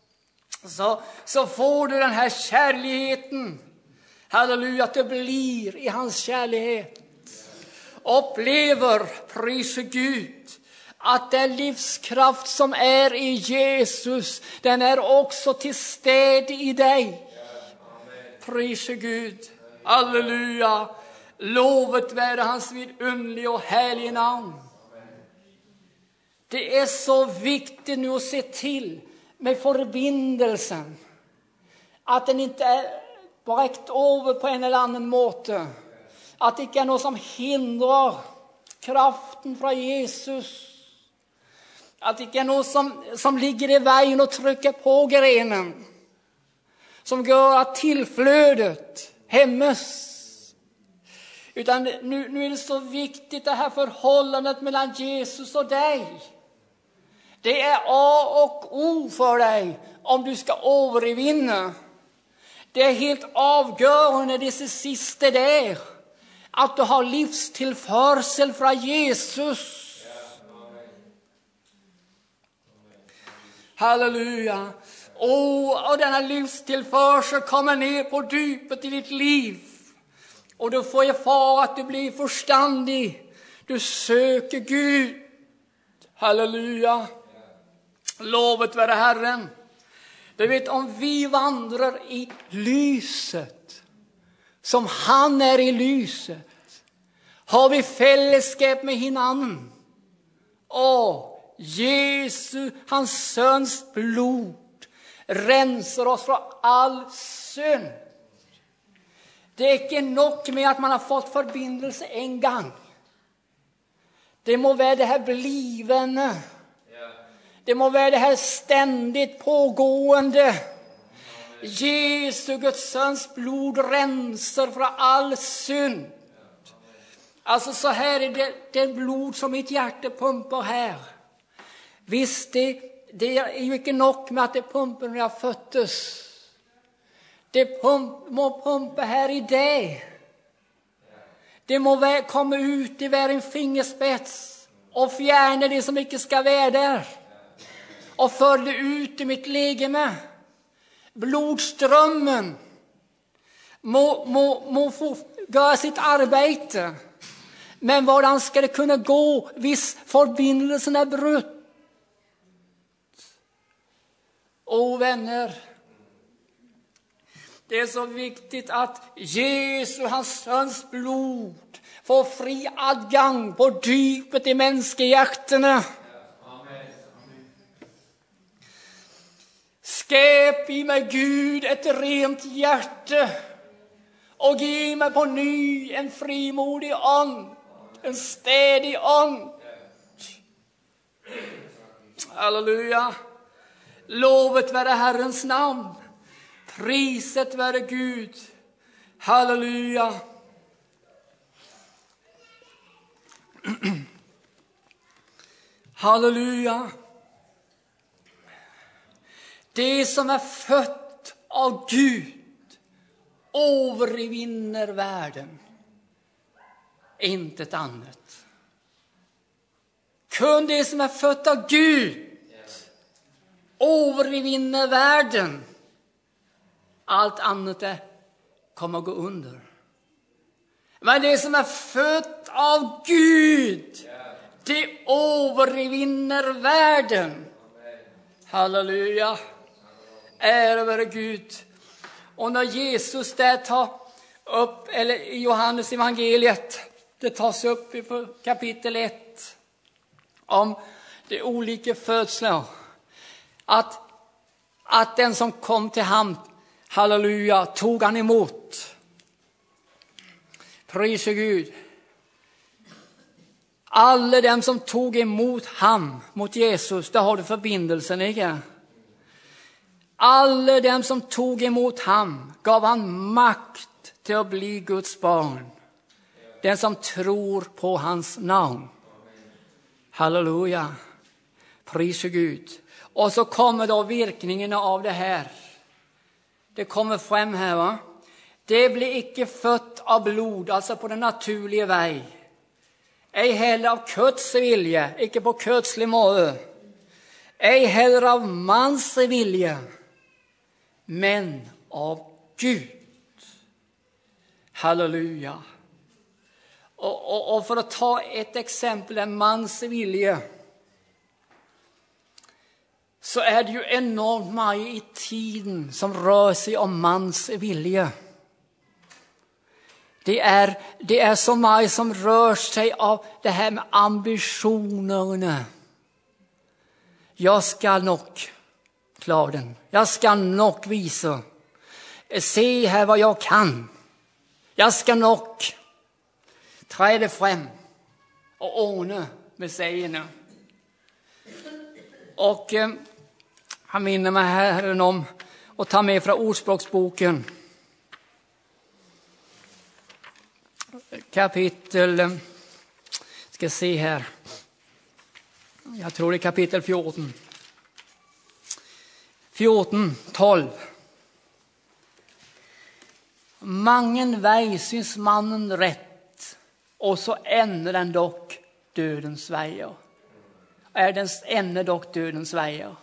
Så får du den här kärligheten. Halleluja, att du blir i hans kärlighet. Upplever, pris Gud, att den livskraft som är i Jesus, den är också till sted i dig. Pris Gud. Halleluja. Lovet vare hans vidunderliga och härliga namn. Det är så viktigt nu att se till med förbindelsen. Att den inte är bräckt över på en eller annan måte. Att det inte är något som hindrar kraften från Jesus. Att det inte är något som ligger i vägen och trycker på grenen. Som gör att tillflödet hämmas. Utan nu är det så viktigt det här förhållandet mellan Jesus och dig. Det är A och O för dig om du ska övervinna. Det är helt avgörande det sista där. Att du har livstillförsel från Jesus. Halleluja. Och denna livstillförsel kommer ner på djupet i ditt liv. Och du får erfara att du blir förstandig. Du söker Gud. Halleluja. Lovet vare Herren. Du vet, om vi vandrar i lyset, som han är i lyset, har vi fällskap med hinanden. Jesus, hans söns blod, rensar oss från all synd. Det är inte nog med att man har fått förbindelse en gång. Det må vara det här blivande. Det må vara det här ständigt pågående. Jesu, Guds söns blod rensar från all synd. Alltså så här är det blod som mitt hjärta pumpar här. Visst, det är ju inte nog med att det pumpar när jag föddes. Det må pumpa här i dig. Det må komma ut i varje fingerspets och fjärna det som inte ska vara där. Och för det ut i mitt legeme. Blodströmmen må få göra sitt arbete. Men hvordan ska det kunna gå hvis förbindelsen är brutt? Vänner, det är så viktigt att Jesu, hans söns blod, får fri adgang på djupet i mänskehjärterna. Skap i mig, Gud, ett rent hjärta och ge mig på ny en frimodig and, en städig and. Halleluja. Lovet vare Herrens namn. Priset vare Gud. Halleluja. Halleluja. Det som är fött av Gud övervinner världen. Inte ett annat. Kun det som är fött av Gud övervinner världen. Allt annat kommer att gå under. Men det som är fött av Gud, det övervinner världen. Halleluja. Ära vare Gud. Och när Jesus där tar upp, eller i Johannes evangeliet, det tas upp i kapitel 1 om de olika födslar. Att den som kom till ham, halleluja, tog han emot. Pris Gud. Alla dem som tog emot ham, mot Jesus, där har du förbindelsen, inte? Alla dem som tog emot ham gav han makt till att bli Guds barn. Den som tror på hans namn. Halleluja. Pris Gud. Och så kommer då virkningarna av det här. Det kommer fram här, va? Det blir icke fött av blod, alltså på den naturliga väg. Ej heller av kötts vilja, icke på kötslig måte. Ej heller av mans vilja, men av Gud. Halleluja. Och för att ta ett exempel, en mans vilja, så är det ju enormt mycket i tiden som rör sig om mans vilja. Det är så mycket som rör sig av det här med ambitionerna. Jag ska nog klara den. Jag ska nog visa. Se här vad jag kan. Jag ska nog träda fram och ordna med sägerna. Och han minner mig Herren om att ta med från Ordspråksboken. Kapitel, ska se här. Jag tror det är kapitel 14. 14:12. Mangen väg syns mannen rätt, och så ändrar den dock dödens vägar. Är den ändrar dock dödens vägar.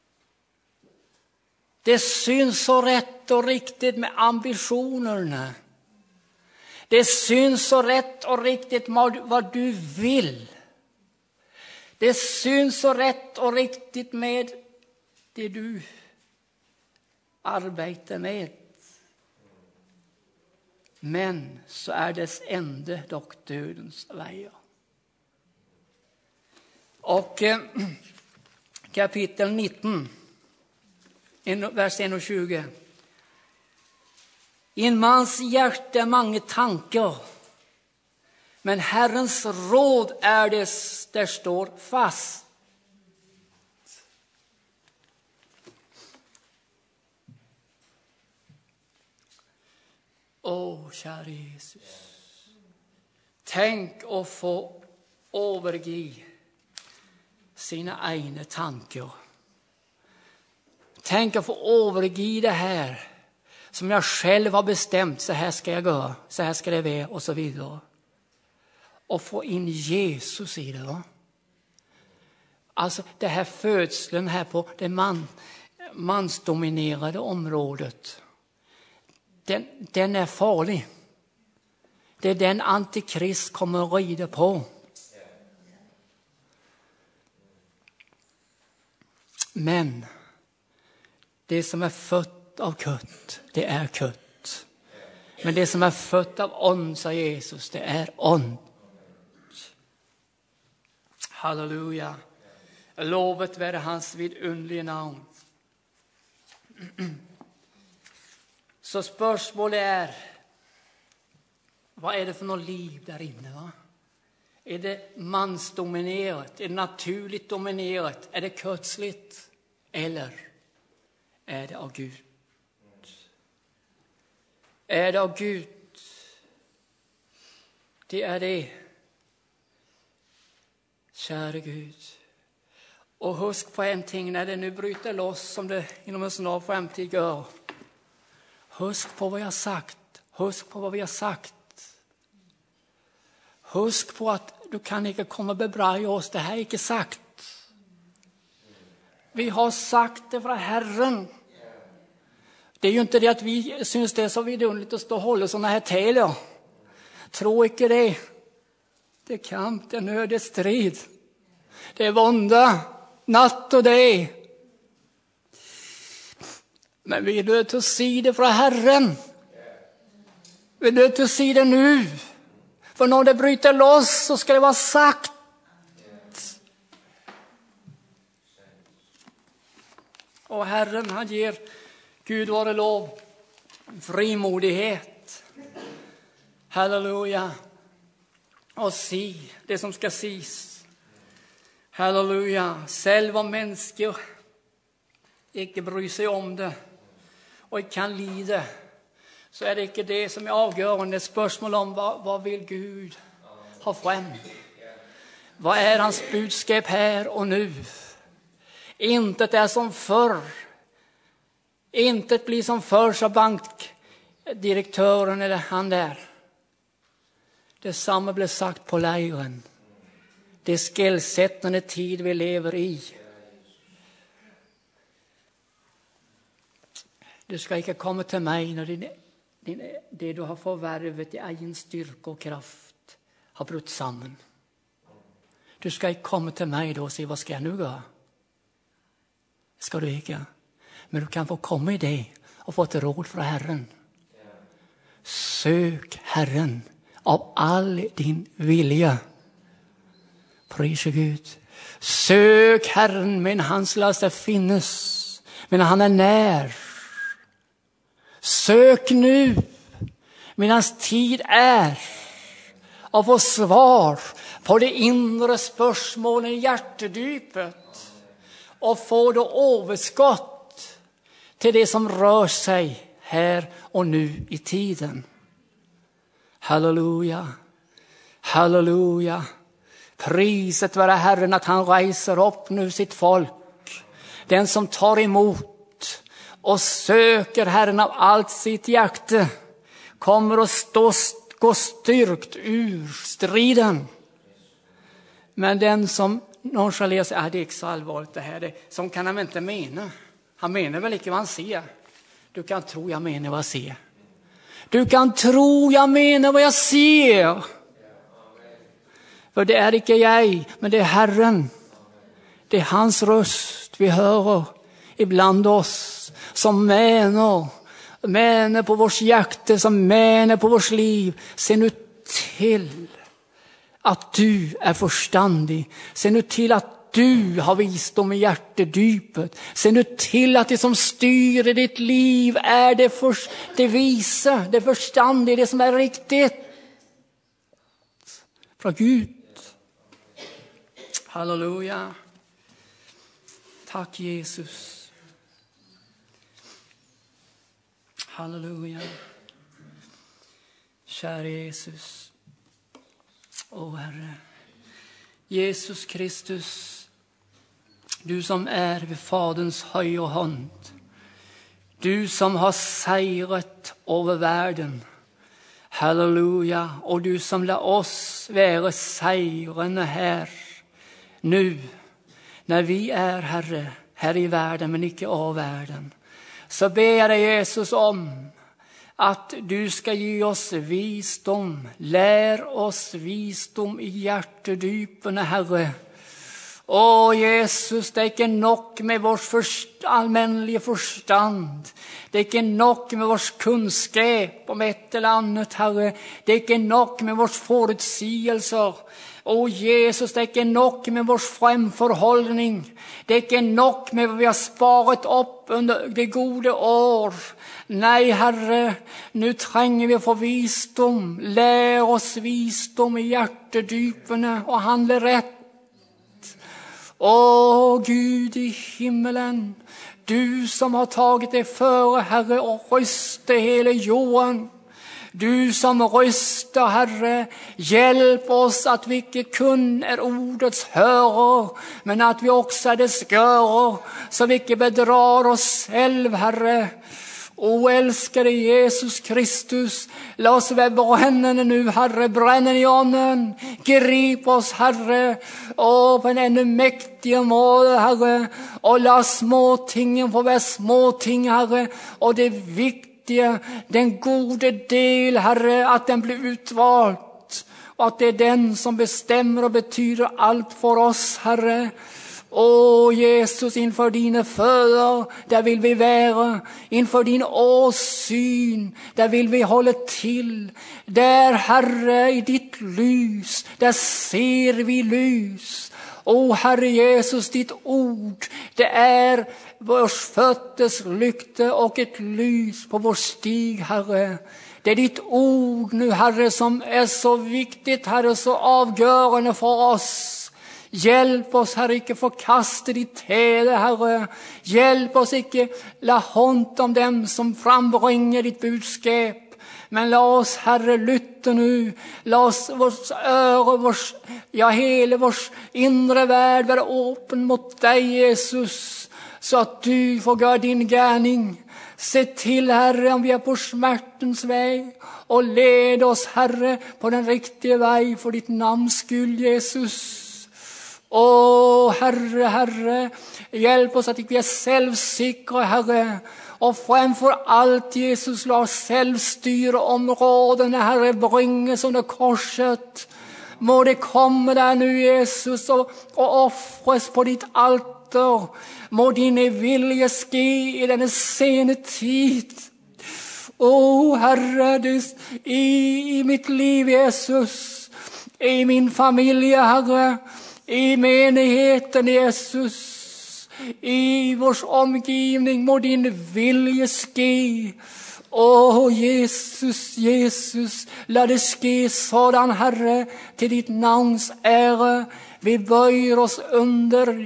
Det syns så rätt och riktigt med ambitionerna. Det syns så rätt och riktigt vad du vill. Det syns så rätt och riktigt med det du arbetar med. Men så är dess ände dock dödens vägar. Och kapitel 19, vers 1-20. I en mans hjärta många tankar, men Herrens råd är det där står fast. Kära Jesus. Tänk att få överge sina egna tankar. Tänk att få överge det här som jag själv har bestämt. Så här ska jag göra, så här ska det vara och så vidare. Och få in Jesus i det. Va? Alltså det här födseln här på det mansdominerade området. Den är farlig. Det är den antikrist kommer att rida på. Men det som är fött av kött, det är kött. Men det som är fött av ond, sa Jesus, det är ond. Halleluja. Lovet vare hans vidunderliga namn. Så spörsmålet är, vad är det för något liv där inne? Va? Är det mansdominerat? Är det naturligt dominerat? Är det kötsligt? Eller är det av Gud? Är det av Gud? Det är det. Kära Gud. Och husk på en ting när det nu bryter loss som det inom en snar framtid gör. Husk på vad jag har sagt. Husk på vad vi har sagt. Husk på att du kan inte komma och bebraja oss. Det här är inte sagt. Vi har sagt det från Herren. Det är ju inte det att vi syns det är så vidunderligt att stå och hålla sådana här taler. Tro inte det. Det är kamp, det är nöd, det är strid. Det är vånda, natt och dag. Men vi är nödt att se det från Herren. Vi är nödt att se det nu. För när det bryter loss så ska det vara sagt. Och Herren, han ger Gud vare lov frimodighet. Halleluja. Och se det som ska ses. Halleluja. Själv om människor inte bryr sig om det och kan lida, så är det inte det som är avgörande. Ett spörsmål om vad vill Gud ha fram. Vad är hans budskap här och nu? Intet är som förr. Intet blir som förr, sa bankdirektören eller han där. Detsamma blev sagt på lägren. Det är skrällsättande tid vi lever i. Du ska inte komma till mig när det du har förvärvet i egen styrka och kraft har brutit samman. Du ska inte komma till mig då och säga, vad ska jag nu göra? Ska du inte. Men du kan få komma i det och få ett råd från Herren. Sök Herren av all din vilja. Pris Gud. Sök Herren, men hans laster finnes, men han är när. Sök nu, medan tid är, och få svar på det inre spørsmålen i hjertedypet, och få då överskott till det som rör sig här och nu i tiden. Halleluja, halleluja. Priset vare Herren att han reiser upp nu sitt folk. Den som tar emot och söker Herren av allt sitt hjärta kommer att gå styrkt ur striden. Men den som nonchalerar sig, det är inte så allvarligt det här. Som kan han inte mena. Han menar väl inte vad han ser. Du kan tro jag menar vad jag ser. Du kan tro jag menar vad jag ser. För det är inte jag, men det är Herren. Det är hans röst vi hör ibland oss. Som menar på vårt hjärta, som menar på vårt liv. Se nu till att du är förstandig. Se nu till att du har visdom i hjärtedypet. Se nu till att det som styr i ditt liv är det visa, det förstandiga, det som är riktigt. Från Gud. Halleluja. Tack Jesus. Halleluja. Kära Jesus. Herre. Jesus Kristus. Du som är vid Faderns högra hand. Du som har seiret över världen. Halleluja. Och du som lär oss vara seirande här. Nu. När vi är Herre. Här i världen men inte av världen. Så ber jag dig Jesus om. Att du ska ge oss visdom. Lär oss visdom i hjärtedypen, Herre. Jesus, det är inte nog med vår allmänliga förstand. Det är inte nog med vår kunskap om ett eller annat, Herre. Det är inte nog med vår förutsägelser. Jesus, det är inte nog med vår framförhållning. Det är inte nog med vad vi har sparat upp under det goda år. Nej, Herre, nu tränger vi för visdom. Lär oss visdom i hjärtedyperna och handla rätt. Gud i himmelen, du som har tagit dig före, Herre, och rösta hela jorden. Du som röstar, Herre, hjälp oss att vi inte kun är ordets hörare, men att vi också är dess görare, så vi inte bedrar oss själv, Herre. Älskade Jesus Kristus, låt oss vara brännande nu, Herre, bränna i ånden. Grip oss, Herre, på en ännu mäktigare mål, Herre. Och låt små tingen få vara små ting, Herre. Och det viktiga, den gode del, Herre, att den blir utvalt. Och att det är den som bestämmer och betyder allt för oss, Herre. Jesus, inför dina fötter, där vill vi vara. Inför din åsyn, där vill vi hålla till. Där, Herre, i ditt lys, där ser vi lys. Herre Jesus, ditt ord, det är vårs fötters lykte och ett lys på vår stig, Herre. Det är ditt ord nu, Herre, som är så viktigt, Herre, så avgörande för oss. Hjälp oss, Herre, icke förkasta ditt hede, Herre. Hjälp oss icke la hånd om dem som frambringar ditt budskap. Men låt oss, Herre, lytta nu. Låt oss vårt öra, hela vår inre värld vara öppen mot dig, Jesus. Så att du får göra din gärning. Se till, Herre, om vi är på smärtens väg. Och led oss, Herre, på den riktiga väg för ditt namns skull, Jesus. Herre, Herre, hjälp oss att vi är självsäkra, Herre. Och framför allt, Jesus, låt oss självstyra områdena, Herre, bringas under korset. Må det komma där nu, Jesus, och offras på ditt altar. Må din vilja ske i denna sena tid. Herre, i mitt liv, Jesus, i min familj, Herre, i menigheten, Jesus. I vår omgivning må din vilje ske. Jesus, Jesus, la det ske sådan, Herre, til ditt navns ære. Vi bøyer oss under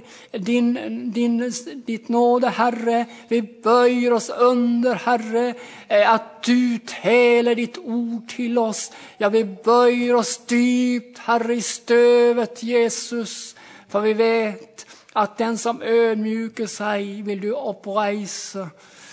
ditt nåde, Herre. Vi bøyer oss under, Herre, at du taler ditt ord til oss. Ja, vi bøyer oss dypt, Herre, i støvet, Jesus, for vi vet at den som ødmjuker seg vil du oppreise.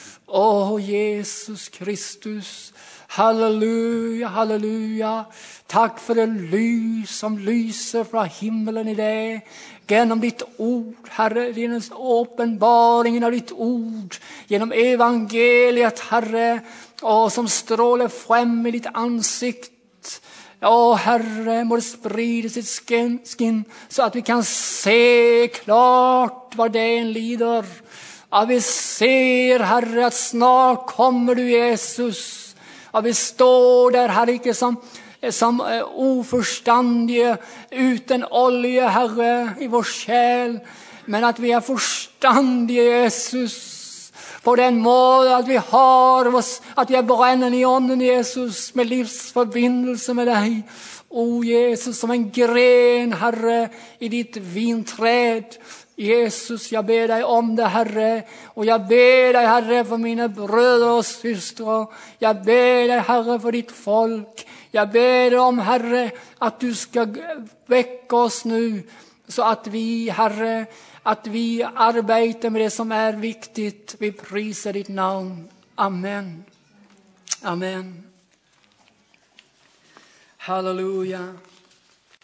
Jesus Kristus, halleluja, halleluja. Takk for det lys som lyser fra himmelen i deg, gjennom ditt ord, Herre, din åpenbaringen av ditt ord, gjennom evangeliet, Herre, som stråler frem i ditt ansikt. Herre, må det spride sitt skinn, så at vi kan se klart hva det lider. Vi ser, Herre, at snart kommer du, Jesus. Vi står der, Herre, ikke som uforstandige, uten olje, Herre, i vår sjel, men at vi forstandige, Jesus, på den måten at vi har oss, at vi brennende i ånden, Jesus, med livsforbindelse med deg. Jesus, som en gren, Herre, i ditt vintræd. Jesus, jeg ber deg om det, Herre, og jeg ber deg, Herre, for mine brødre og søstre. Jeg ber deg, Herre, for ditt folk. Jeg ber deg om, Herre, at du skal vekke oss nå, så at vi, Herre, at vi arbeider med det som viktig. Vi priser ditt navn. Amen. Amen. Halleluja.